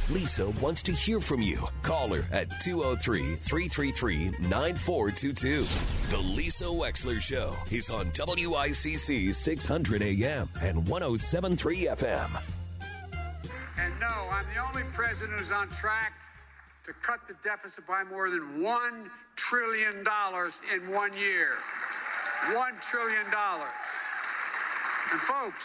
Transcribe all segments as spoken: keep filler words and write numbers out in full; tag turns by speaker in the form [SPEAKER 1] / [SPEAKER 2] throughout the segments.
[SPEAKER 1] Lisa wants to hear from you. Call her at two oh three, three three three, nine four two two. The Lisa Wexler Show is on W I C C six hundred A M and one oh seven point three F M.
[SPEAKER 2] And no, I'm the only president who's on track to cut the deficit by more than one trillion dollars in one year. one trillion dollars. And folks,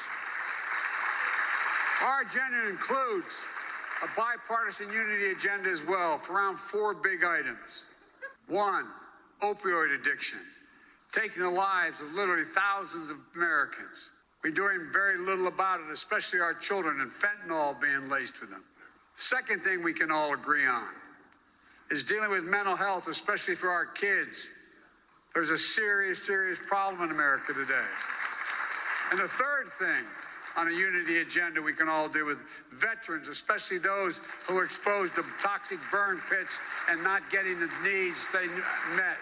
[SPEAKER 2] our agenda includes a bipartisan unity agenda as well for around four big items. One, opioid addiction, taking the lives of literally thousands of Americans. We're doing very little about it, especially our children, and fentanyl being laced with them. Second thing we can all agree on is dealing with mental health, especially for our kids. There's a serious, serious problem in America today. And the third thing on a unity agenda we can all do with veterans, especially those who are exposed to toxic burn pits and not getting the needs they met.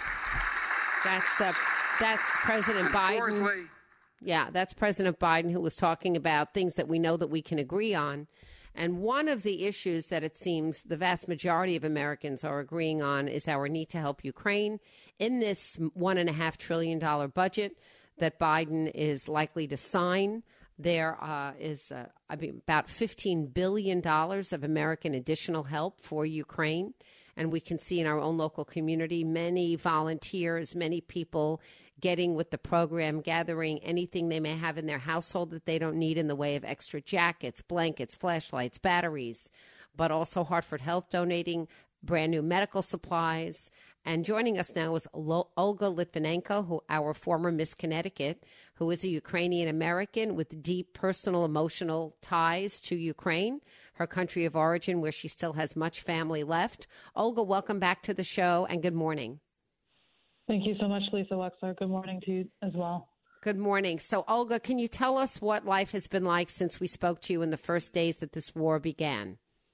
[SPEAKER 3] That's uh, that's President
[SPEAKER 2] and
[SPEAKER 3] Biden.
[SPEAKER 2] Fourthly,
[SPEAKER 3] yeah, that's President Biden who was talking about things that we know that we can agree on. And one of the issues that it seems the vast majority of Americans are agreeing on is our need to help Ukraine in this one and a half trillion dollar budget that Biden is likely to sign. There uh, is uh, I mean, about fifteen billion dollars of American additional help for Ukraine. And we can see in our own local community many volunteers, many people getting with the program, gathering anything they may have in their household that they don't need in the way of extra jackets, blankets, flashlights, batteries, but also Hartford Health donating brand new medical supplies. And joining us now is Olga Litvinenko, who our former Miss Connecticut, who is a Ukrainian American with deep personal emotional ties to Ukraine, her country of origin, where she still has much family left. Olga, welcome back to the show and good morning.
[SPEAKER 4] Thank you so much, Lisa Wexler. Good morning to you as well.
[SPEAKER 3] Good morning. So, Olga, can you tell us what life has been like since we spoke to you in the first days that this war began?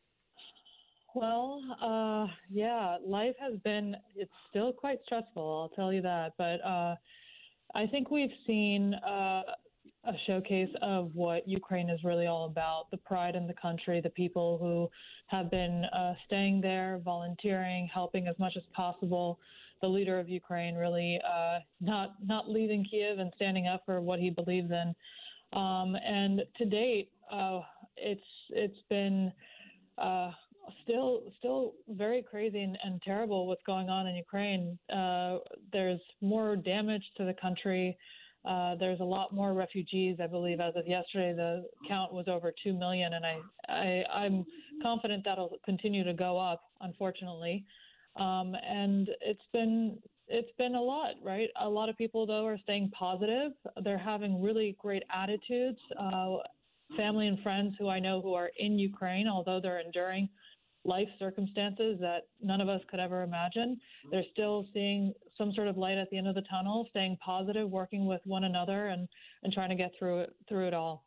[SPEAKER 4] Well, uh, yeah, life has been, it's still quite stressful, I'll tell you that. But uh, I think we've seen uh, a showcase of what Ukraine is really all about, the pride in the country, the people who have been uh, staying there, volunteering, helping as much as possible. The leader of Ukraine really uh, not not leaving Kiev and standing up for what he believes in. Um, and to date, uh, it's it's been uh, still still very crazy and, and terrible what's going on in Ukraine. Uh, there's more damage to the country. Uh, there's a lot more refugees. I believe as of yesterday, the count was over two million, and I, I I'm confident that'll continue to go up, unfortunately. Um, and it's been it's been a lot, right? A lot of people, though, are staying positive. They're having really great attitudes. Uh, family and friends who I know who are in Ukraine, although they're enduring life circumstances that none of us could ever imagine, they're still seeing some sort of light at the end of the tunnel, staying positive, working with one another, and, and trying to get through it through it all.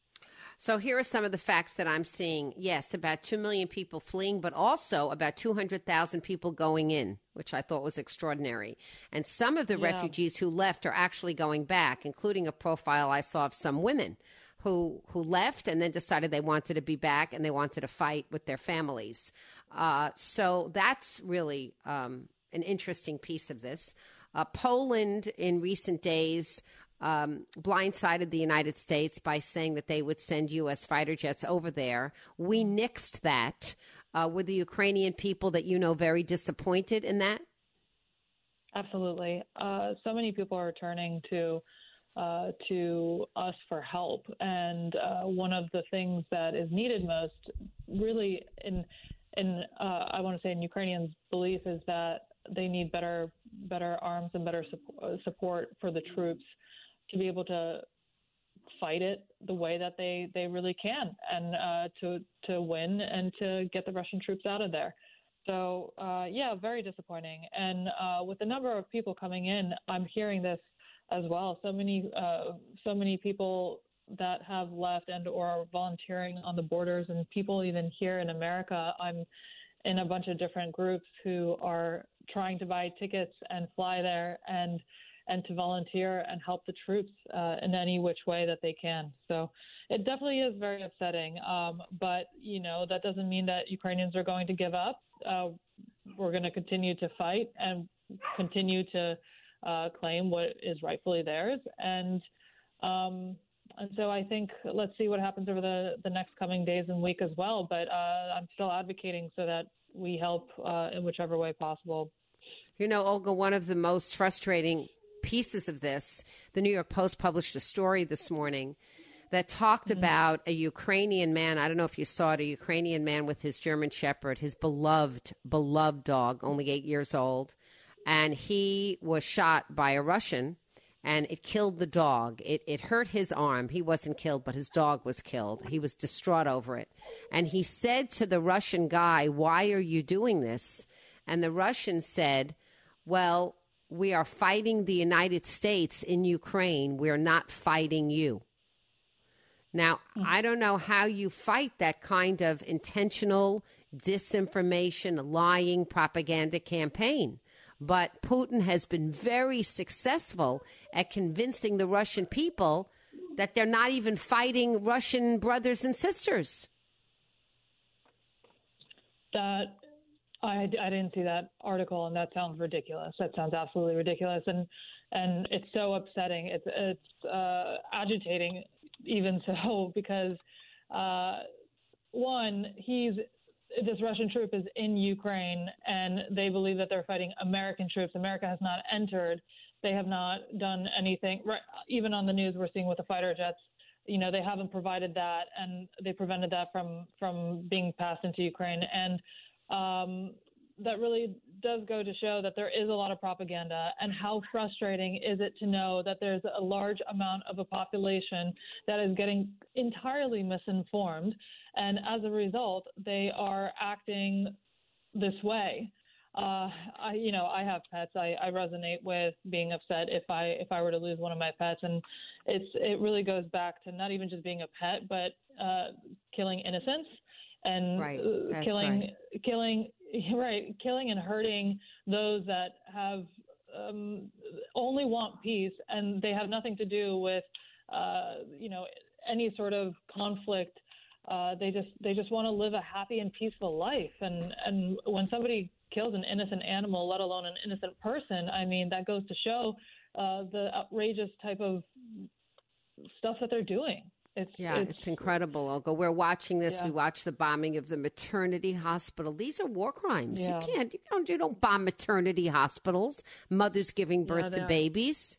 [SPEAKER 3] So here are some of the facts that I'm seeing. Yes, about two million people fleeing, but also about two hundred thousand people going in, which I thought was extraordinary. And some of the yeah. refugees who left are actually going back, including a profile I saw of some women who who left and then decided they wanted to be back and they wanted to fight with their families. Uh, so that's really um, an interesting piece of this. Uh, Poland in recent days Um, blindsided the United States by saying that they would send U S fighter jets over there. We nixed that. Uh, were the Ukrainian people that you know very disappointed in that?
[SPEAKER 4] Absolutely. Uh, so many people are turning to uh, to us for help. And uh, one of the things that is needed most, really, in in uh, I want to say in Ukrainians' belief, is that they need better better arms and better su- support for the troops to be able to fight it the way that they, they really can, and uh, to to win and to get the Russian troops out of there. So, uh, yeah, very disappointing. And uh, with the number of people coming in, I'm hearing this as well. So many uh, so many people that have left and or are volunteering on the borders, and people even here in America. I'm in a bunch of different groups who are trying to buy tickets and fly there, and and to volunteer and help the troops uh, in any which way that they can. So it definitely is very upsetting. Um, but, you know, that doesn't mean that Ukrainians are going to give up. Uh, we're going to continue to fight and continue to uh, claim what is rightfully theirs. And um, and so I think let's see what happens over the, the next coming days and week as well. But uh, I'm still advocating so that we help uh, in whichever way possible.
[SPEAKER 3] You know, Olga, one of the most frustrating pieces of this, the New York Post published a story this morning that talked mm-hmm. about a Ukrainian man. I don't know if you saw it, a Ukrainian man with his German Shepherd, his beloved, beloved dog, only eight years old. And he was shot by a Russian, and it killed the dog. It, it hurt his arm. He wasn't killed, but his dog was killed. He was distraught over it. And he said to the Russian guy, "Why are you doing this?" And the Russian said, "Well, we are fighting the United States in Ukraine. We're not fighting you." Now, I don't know how you fight that kind of intentional disinformation, lying propaganda campaign. But Putin has been very successful at convincing the Russian people that they're not even fighting Russian brothers and sisters.
[SPEAKER 4] That I, I didn't see that article, and that sounds ridiculous. That sounds absolutely ridiculous, and and it's so upsetting. It's it's uh, agitating, even so, because uh, one, he's this Russian troop is in Ukraine, and they believe that they're fighting American troops. America has not entered. They have not done anything. Right, even on the news, we're seeing with the fighter jets. You know, they haven't provided that, and they prevented that from from being passed into Ukraine. And um, that really does go to show that there is a lot of propaganda, and how frustrating is it to know that there's a large amount of a population that is getting entirely misinformed, and as a result, they are acting this way. Uh, I, you know, I have pets. I, I resonate with being upset if I if I were to lose one of my pets, and it's it really goes back to not even just being a pet, but uh, killing innocents and
[SPEAKER 3] right. That's
[SPEAKER 4] killing
[SPEAKER 3] right.
[SPEAKER 4] killing right killing and hurting those that have um, only want peace, and they have nothing to do with uh, you know any sort of conflict. Uh, they just they just want to live a happy and peaceful life, and and when somebody kills an innocent animal, let alone an innocent person, I mean, that goes to show uh, the outrageous type of stuff that they're doing. It's,
[SPEAKER 3] yeah, it's,
[SPEAKER 4] it's
[SPEAKER 3] incredible, Olga. We're watching this.
[SPEAKER 4] Yeah.
[SPEAKER 3] We watched the bombing of the maternity hospital. These are war crimes.
[SPEAKER 4] Yeah.
[SPEAKER 3] You can't, you don't, you don't bomb maternity hospitals, mothers giving birth
[SPEAKER 4] Yeah,
[SPEAKER 3] to
[SPEAKER 4] are.
[SPEAKER 3] babies.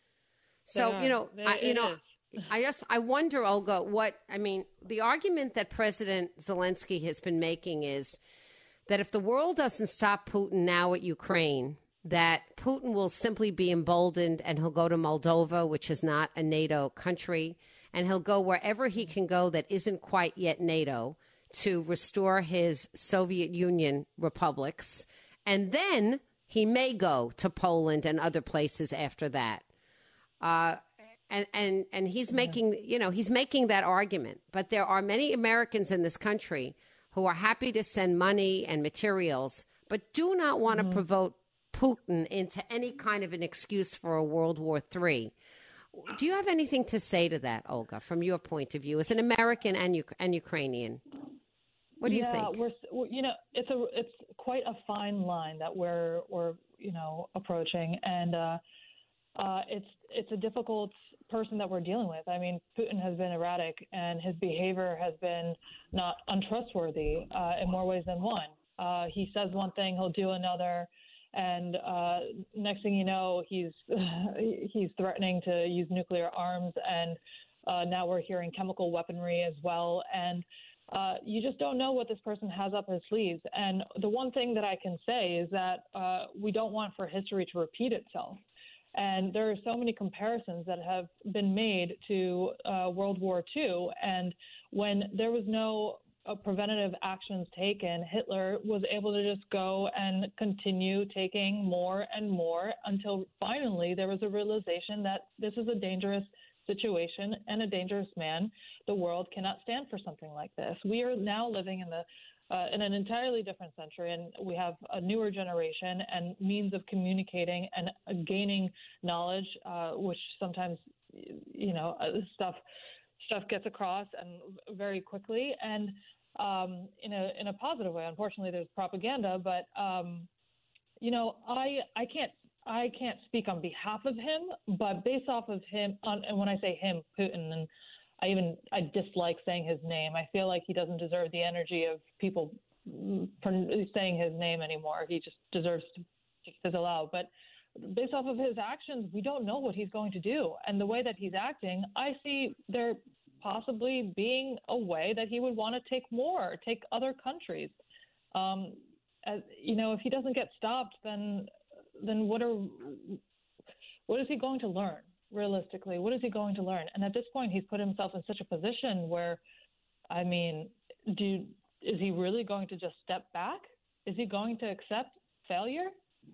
[SPEAKER 3] So,
[SPEAKER 4] They
[SPEAKER 3] you know,
[SPEAKER 4] they,
[SPEAKER 3] I, you know,
[SPEAKER 4] is.
[SPEAKER 3] I just, I wonder, Olga, what, I mean, the argument that President Zelensky has been making is that if the world doesn't stop Putin now at Ukraine, that Putin will simply be emboldened and he'll go to Moldova, which is not a NATO country, and he'll go wherever he can go that isn't quite yet NATO to restore his Soviet Union republics. And then he may go to Poland and other places after that. Uh, and, and, and he's making, you know, he's making that argument. But there are many Americans in this country who are happy to send money and materials, but do not want mm-hmm. to provoke Putin into any kind of an excuse for a World War Three. Do you have anything to say to that, Olga, from your point of view as an American and, U- and Ukrainian? What do
[SPEAKER 4] yeah,
[SPEAKER 3] you think?
[SPEAKER 4] We're, we're, you know, it's a it's quite a fine line that we're we're you know approaching, and uh, uh, it's it's a difficult person that we're dealing with. I mean, Putin has been erratic, and his behavior has been not untrustworthy uh, in more ways than one. Uh, he says one thing, he'll do another, and uh, next thing you know, he's he's threatening to use nuclear arms, and uh, now we're hearing chemical weaponry as well. And uh, you just don't know what this person has up his sleeves. And the one thing that I can say is that uh, we don't want for history to repeat itself. And there are so many comparisons that have been made to uh, World War Two. And when there was no uh, preventative actions taken, Hitler was able to just go and continue taking more and more until finally there was a realization that this is a dangerous situation and a dangerous man. The world cannot stand for something like this. We are now living in the uh, in an entirely different century, and we have a newer generation and means of communicating and uh, gaining knowledge, uh, which sometimes, you know, uh, stuff stuff gets across and very quickly, and um, in a in a positive way. Unfortunately, there's propaganda, but um, you know, I I can't I can't speak on behalf of him, but based off of him, on, and when I say him, Putin, and I even I dislike saying his name. I feel like he doesn't deserve the energy of people saying his name anymore. He just deserves to fizzle out. But based off of his actions, we don't know what he's going to do. And the way that he's acting, I see there possibly being a way that he would want to take more, take other countries. Um, as, you know, if he doesn't get stopped, then then what are what is he going to learn? Realistically, what is he going to learn? And at this point, he's put himself in such a position where, I mean, do is he really going to just step back? Is he going to accept failure?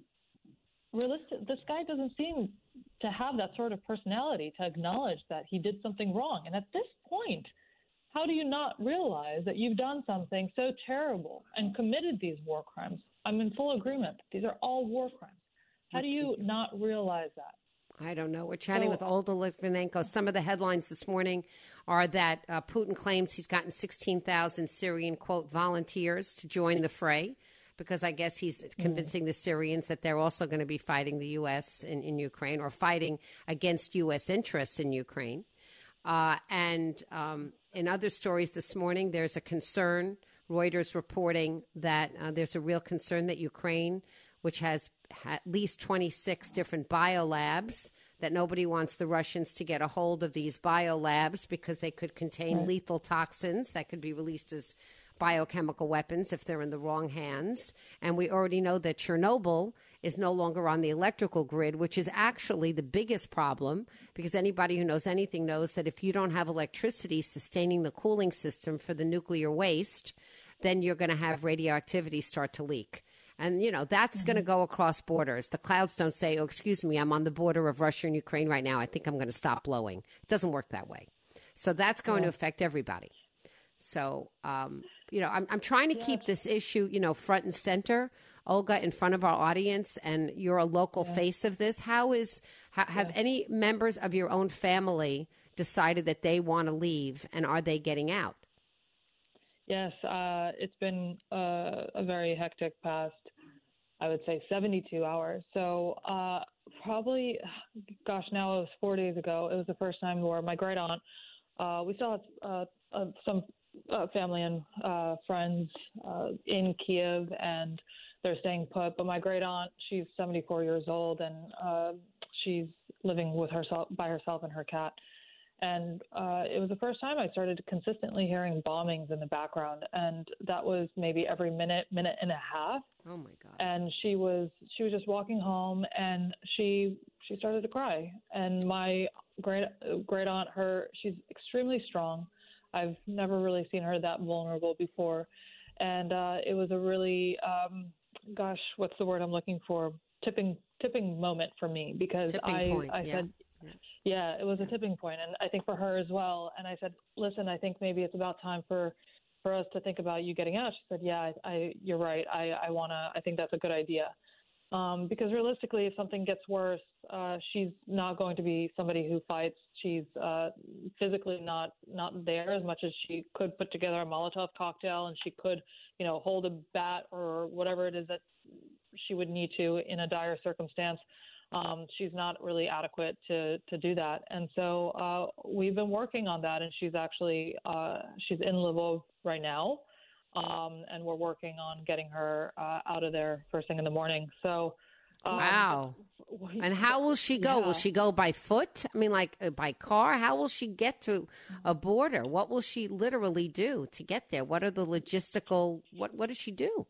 [SPEAKER 4] Realistic, this guy doesn't seem to have that sort of personality to acknowledge that he did something wrong. And at this point, how do you not realize that you've done something so terrible and committed these war crimes? I'm in full agreement. These are all war crimes. How do you not realize that?
[SPEAKER 3] I don't know. We're chatting
[SPEAKER 4] so,
[SPEAKER 3] with Olga Litvinenko. Some of the headlines this morning are that uh, Putin claims he's gotten sixteen thousand Syrian, quote, volunteers to join the fray, because I guess he's convincing mm. the Syrians that they're also going to be fighting the U S in, in Ukraine, or fighting against U S interests in Ukraine. Uh, and um, in other stories this morning, there's a concern, Reuters reporting that uh, there's a real concern that Ukraine, which has at least twenty-six different biolabs, that nobody wants the Russians to get a hold of these biolabs because they could contain right. lethal toxins that could be released as biochemical weapons if they're in the wrong hands. And we already know that Chernobyl is no longer on the electrical grid, which is actually the biggest problem, because anybody who knows anything knows that if you don't have electricity sustaining the cooling system for the nuclear waste, then you're going to have radioactivity start to leak. And, you know, that's mm-hmm. going to go across borders. The clouds don't say, oh, excuse me, I'm on the border of Russia and Ukraine right now. I think I'm going to stop blowing. It doesn't work that way. So that's going yeah. to affect everybody. So, um, you know, I'm, I'm trying to yeah. keep this issue, you know, front and center, Olga, in front of our audience. And you're a local yeah. face of this. How is, ha, have yeah. any members of your own family decided that they want to leave, and are they getting out?
[SPEAKER 4] Yes, uh, it's been uh, a very hectic past, I would say, seventy-two hours. So uh, probably, gosh, now it was four days ago. It was the first time where my great aunt, uh, we still have uh, uh, some uh, family and uh, friends uh, in Kiev, and they're staying put. But my great aunt, she's seventy-four years old, and uh, she's living with herself by herself and her cat. And uh, it was the first time I started consistently hearing bombings in the background, and that was maybe every minute, minute and a half.
[SPEAKER 3] Oh my God!
[SPEAKER 4] And she was she was just walking home, and she she started to cry. And my great great aunt, her she's extremely strong. I've never really seen her that vulnerable before, and uh, it was a really um, gosh, what's the word I'm looking for? Tipping tipping moment for me, because
[SPEAKER 3] tipping
[SPEAKER 4] I
[SPEAKER 3] point,
[SPEAKER 4] I
[SPEAKER 3] yeah.
[SPEAKER 4] said. Yeah, it was a tipping point, and I think for her as well. And I said, listen, I think maybe it's about time for, for us to think about you getting out. She said, yeah, I, I you're right. I, I want to, I think that's a good idea. Um, because realistically, if something gets worse, uh, she's not going to be somebody who fights. She's uh, physically not, not there as much as she could put together a Molotov cocktail, and she could, you know, hold a bat or whatever it is that she would need to in a dire circumstance. Um, she's not really adequate to, to do that. And so uh, we've been working on that, and she's actually uh, she's in Lvov right now, um, and we're working on getting her uh, out of there first thing in the morning. So um,
[SPEAKER 3] wow. And how will she go?
[SPEAKER 4] Yeah.
[SPEAKER 3] Will she go by foot? I mean, like uh, by car? How will she get to a border? What will she literally do to get there? What are the logistical, what, what does she do?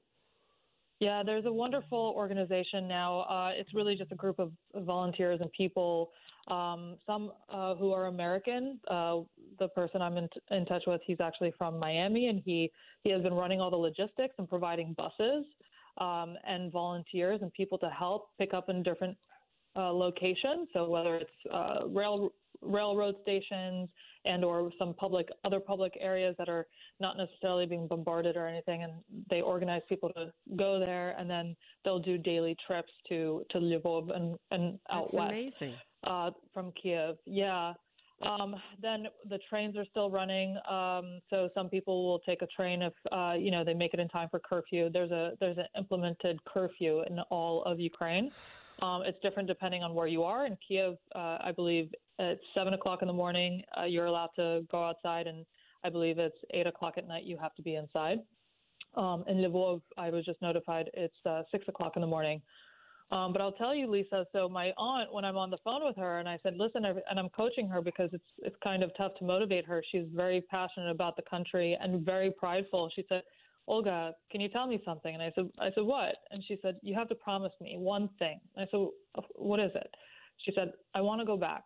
[SPEAKER 4] Yeah, there's a wonderful organization now. Uh, it's really just a group of volunteers and people, um, some uh, who are American. Uh, the person I'm in, t- in touch with, he's actually from Miami, and he, he has been running all the logistics and providing buses um, and volunteers and people to help pick up in different uh, locations. So whether it's uh, rail railroad stations and or some public other public areas that are not necessarily being bombarded or anything, and they organize people to go there, and then they'll do daily trips to to Lvov and and out
[SPEAKER 3] That's
[SPEAKER 4] west
[SPEAKER 3] amazing.
[SPEAKER 4] Uh, from Kiev. Yeah. Um, then the trains are still running. Um, so some people will take a train if, uh, you know, they make it in time for curfew. There's a, there's an implemented curfew in all of Ukraine. Um, it's different depending on where you are. In Kiev, uh, I believe at seven o'clock in the morning, uh, you're allowed to go outside. And I believe it's eight o'clock at night, you have to be inside. Um, in Lvov, I was just notified it's uh, six o'clock in the morning. Um, but I'll tell you, Lisa, so my aunt, when I'm on the phone with her and I said, listen, and I'm coaching her because it's it's kind of tough to motivate her. She's very passionate about the country and very prideful. She said, Olga, can you tell me something? And I said, I said, what? And she said, you have to promise me one thing. And I said, what is it? She said, I want to go back.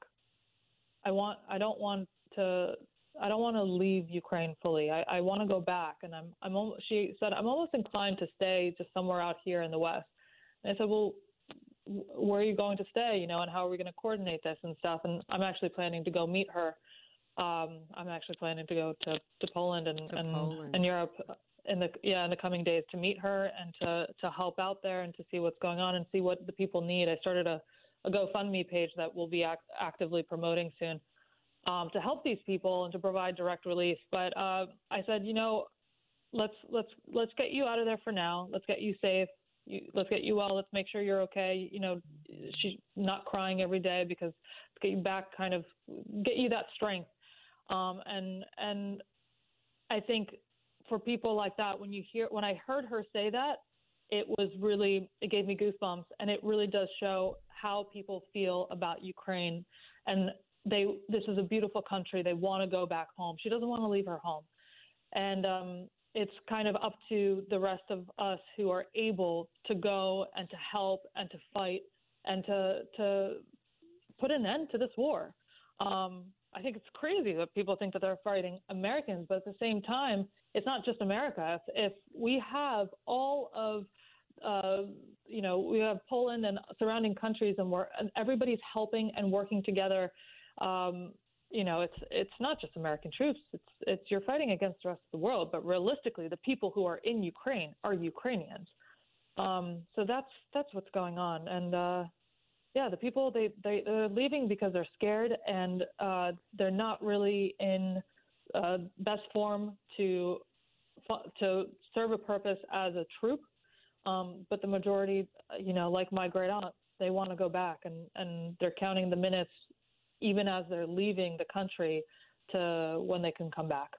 [SPEAKER 4] I want, I don't want to, I don't want to leave Ukraine fully. I, I want to go back. And I'm, I'm, almost, she said, I'm almost inclined to stay just somewhere out here in the West. And I said, well, where are you going to stay, you know, and how are we going to coordinate this and stuff? And I'm actually planning to go meet her. Um, I'm actually planning to go to, to Poland and,
[SPEAKER 3] to
[SPEAKER 4] and,
[SPEAKER 3] Poland.
[SPEAKER 4] and Europe in the, yeah, in the coming days to meet her and to, to help out there and to see what's going on and see what the people need. I started a, a GoFundMe page that we'll be act- actively promoting soon um, to help these people and to provide direct relief. But uh, I said, you know, let's, let's, let's get you out of there for now. Let's get you safe. You, let's get you well. Let's make sure you're okay. You know, she's not crying every day because let's get you back, kind of get you that strength. Um, and and I think for people like that, when you hear, when I heard her say that, it was really, it gave me goosebumps, and it really does show how people feel about Ukraine. And they, this is a beautiful country. They want to go back home. She doesn't want to leave her home. And um, it's kind of up to the rest of us who are able to go and to help and to fight and to to put an end to this war. Um, I think it's crazy that people think that they're fighting Americans, but at the same time, it's not just America. If, if we have all of, uh, you know, we have Poland and surrounding countries, and we're and everybody's helping and working together. Um, You know, it's it's not just American troops. It's it's you're fighting against the rest of the world. But realistically, the people who are in Ukraine are Ukrainians. Um, so that's that's what's going on. And uh, yeah, the people they they they're leaving because they're scared, and uh, they're not really in uh, best form to to serve a purpose as a troop. Um, but the majority, you know, like my great aunt, they want to go back, and and they're counting the minutes, even as they're leaving the country, to when they can come back.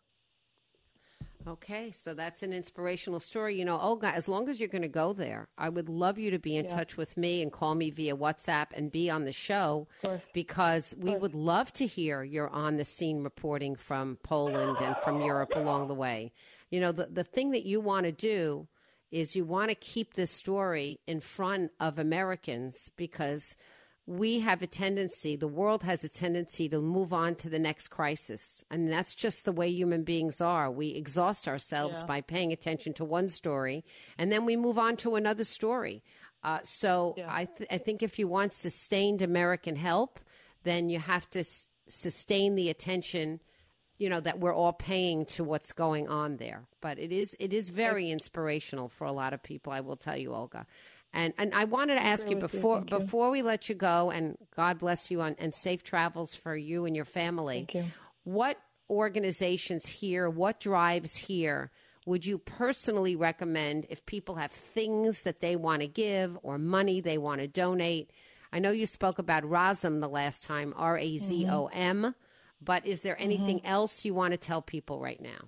[SPEAKER 3] Okay, so that's an inspirational story. You know, Olga, as long as you're going to go there, I would love you to be in yeah. touch with me and call me via WhatsApp and be on the show, sure. because we sure. would love to hear your on-the-scene reporting from Poland and from Europe along the way. You know, the, the thing that you want to do is you want to keep this story in front of Americans, because we have a tendency, the world has a tendency to move on to the next crisis. And that's just the way human beings are. We exhaust ourselves yeah. by paying attention to one story, and then we move on to another story. Uh, so yeah. I, th- I think if you want sustained American help, then you have to s- sustain the attention, you know, that we're all paying to what's going on there. But it is it is very inspirational for a lot of people, I will tell you, Olga. And and I wanted to ask you before you. before we let you go, and God bless you on, and safe travels for you and your family.
[SPEAKER 4] Thank you.
[SPEAKER 3] What organizations here, what drives here would you personally recommend if people have things that they want to give or money they want to donate? I know you spoke about Razom the last time, R A Z O M, mm-hmm. but is there anything mm-hmm. else you want to tell people right now?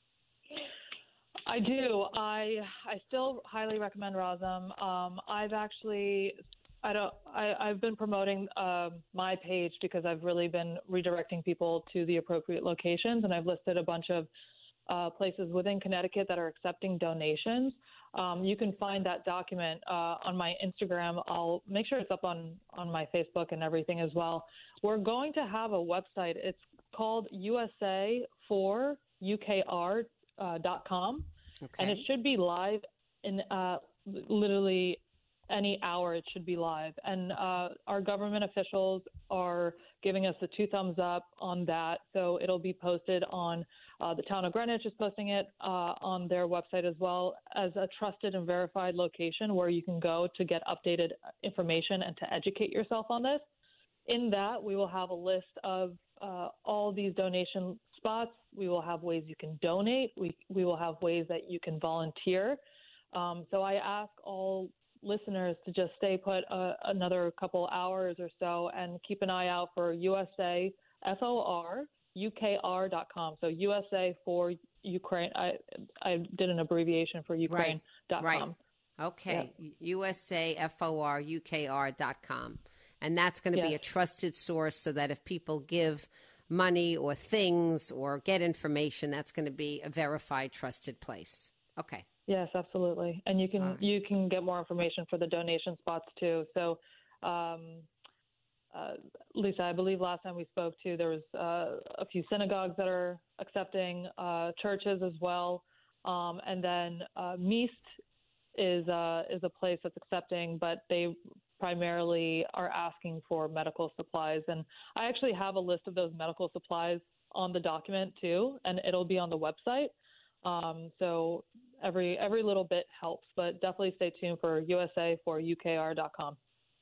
[SPEAKER 4] I do. I I still highly recommend Razom. Um, I've actually I don't I, I've been promoting uh, my page because I've really been redirecting people to the appropriate locations, and I've listed a bunch of uh, places within Connecticut that are accepting donations. Um, you can find that document uh, on my Instagram. I'll make sure it's up on, on my Facebook and everything as well. We're going to have a website. It's called U S A for U K R dot com. Okay. And it should be live in uh, literally any hour it should be live. And uh, our government officials are giving us the two thumbs up on that. So it'll be posted on uh, the town of Greenwich is posting it uh, on their website as well as a trusted and verified location where you can go to get updated information and to educate yourself on this. In that, we will have a list of uh, all these donation spots. We will have ways you can donate. We, we will have ways that you can volunteer. Um, so I ask all listeners to just stay put uh, another couple hours or so and keep an eye out for U S A F O R U K R dot com. So U S A for Ukraine. I I did an abbreviation for Ukraine dot com.
[SPEAKER 3] Right. Right. Okay. Yeah. U S A F O R U K R dot com. And that's going to yes. be a trusted source so that if people give money or things or get information, that's going to be a verified, trusted place. Okay.
[SPEAKER 4] Yes, absolutely. And you can right. you can get more information for the donation spots too. So, um, uh, Lisa, I believe last time we spoke to, there was uh, a few synagogues that are accepting, uh, churches as well. Um, and then uh, Meast is, uh, is a place that's accepting, but they primarily are asking for medical supplies. And I actually have a list of those medical supplies on the document too, and it'll be on the website. Um, so every every little bit helps, but definitely stay tuned for U S A for U K R dot com.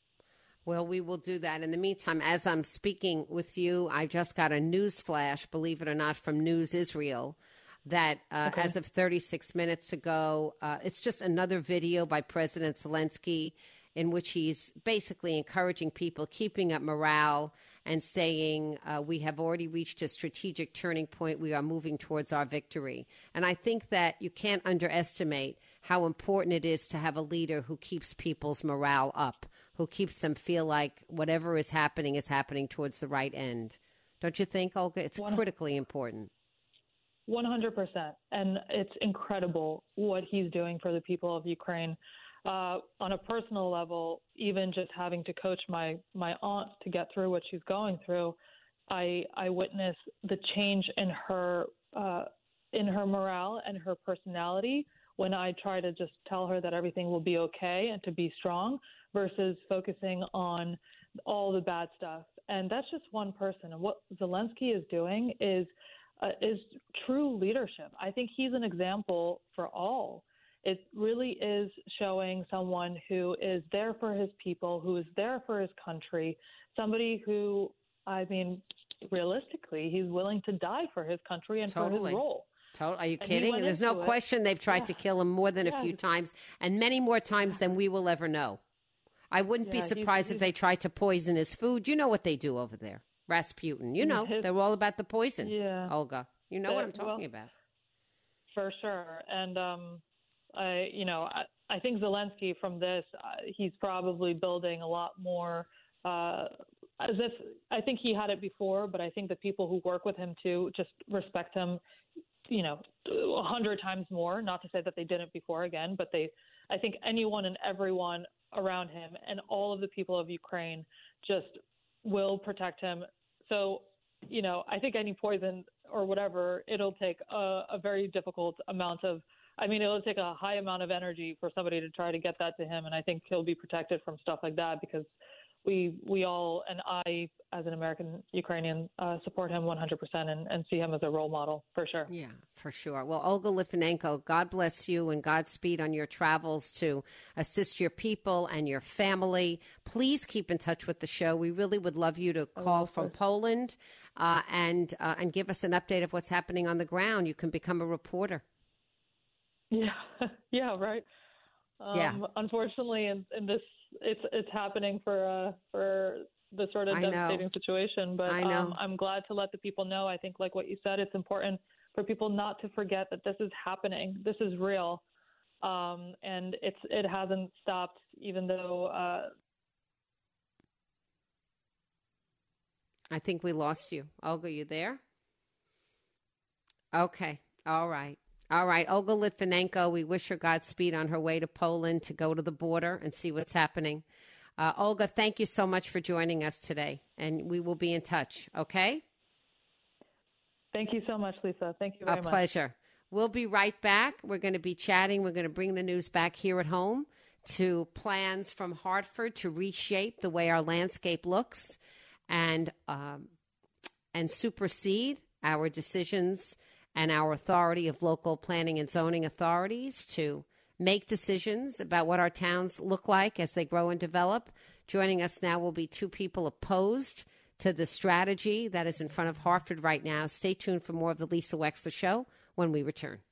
[SPEAKER 3] Well, we will do that. In the meantime, as I'm speaking with you, I just got a news flash, believe it or not, from News Israel, that uh, okay. as of thirty-six minutes ago, uh, it's just another video by President Zelensky in which he's basically encouraging people, keeping up morale and saying uh, we have already reached a strategic turning point. We are moving towards our victory. And I think that you can't underestimate how important it is to have a leader who keeps people's morale up, who keeps them feel like whatever is happening is happening towards the right end. Don't you think, Olga? It's One, critically important.
[SPEAKER 4] one hundred percent. And it's incredible what he's doing for the people of Ukraine. Uh, on a personal level, even just having to coach my, my aunt to get through what she's going through, I I witness the change in her uh, in her morale and her personality when I try to just tell her that everything will be okay and to be strong versus focusing on all the bad stuff. And that's just one person. And what Zelensky is doing is uh, is true leadership. I think he's an example for all. It really is showing someone who is there for his people, who is there for his country, somebody who, I mean, realistically, he's willing to die for his country and
[SPEAKER 3] totally.
[SPEAKER 4] for his role.
[SPEAKER 3] Totally. Are you and kidding? There's no question they've tried yeah. to kill him more than a yeah. few times, and many more times yeah. than we will ever know. I wouldn't yeah, be surprised he's, he's, if they tried to poison his food. You know what they do over there. Rasputin. You know, his, they're all about the poison, yeah. Olga. You know what I'm talking well, about.
[SPEAKER 4] For sure. And, um, I, you know, I, I think Zelensky from this, uh, he's probably building a lot more uh, as if I think he had it before, but I think the people who work with him too just respect him, you know, a hundred times more. Not to say that they didn't before again, but they, I think anyone and everyone around him and all of the people of Ukraine just will protect him. So, you know, I think any poison or whatever, it'll take a, a very difficult amount of I mean, it'll take a high amount of energy for somebody to try to get that to him, and I think he'll be protected from stuff like that because we we all, and I, as an American Ukrainian, uh, support him one hundred percent and, and see him as a role model, for sure.
[SPEAKER 3] Yeah, for sure. Well, Olga Litvinenko, God bless you and Godspeed on your travels to assist your people and your family. Please keep in touch with the show. We really would love you to call oh, from Poland uh, and uh, and give us an update of what's happening on the ground. You can become a reporter.
[SPEAKER 4] Yeah, yeah, right. Um,
[SPEAKER 3] yeah.
[SPEAKER 4] Unfortunately, in, in this, it's it's happening for uh, for this sort of
[SPEAKER 3] I
[SPEAKER 4] devastating
[SPEAKER 3] know.
[SPEAKER 4] situation. But
[SPEAKER 3] I know.
[SPEAKER 4] Um, I'm glad to let the people know. I think, like what you said, it's important for people not to forget that this is happening. This is real, um, and it's it hasn't stopped, even though. Uh...
[SPEAKER 3] I think we lost you, Olga. You there? Okay. All right. All right, Olga Litvinenko, we wish her Godspeed on her way to Poland to go to the border and see what's happening. Uh, Olga, thank you so much for joining us today, and we will be in touch, okay?
[SPEAKER 4] Thank you so much, Lisa. Thank you very
[SPEAKER 3] much.
[SPEAKER 4] A
[SPEAKER 3] pleasure. We'll be right back. We're going to be chatting. We're going to bring the news back here at home to plans from Hartford to reshape the way our landscape looks and um, and supersede our decisions and our authority of local planning and zoning authorities to make decisions about what our towns look like as they grow and develop. Joining us now will be two people opposed to the strategy that is in front of Hartford right now. Stay tuned for more of the Lisa Wexler Show when we return.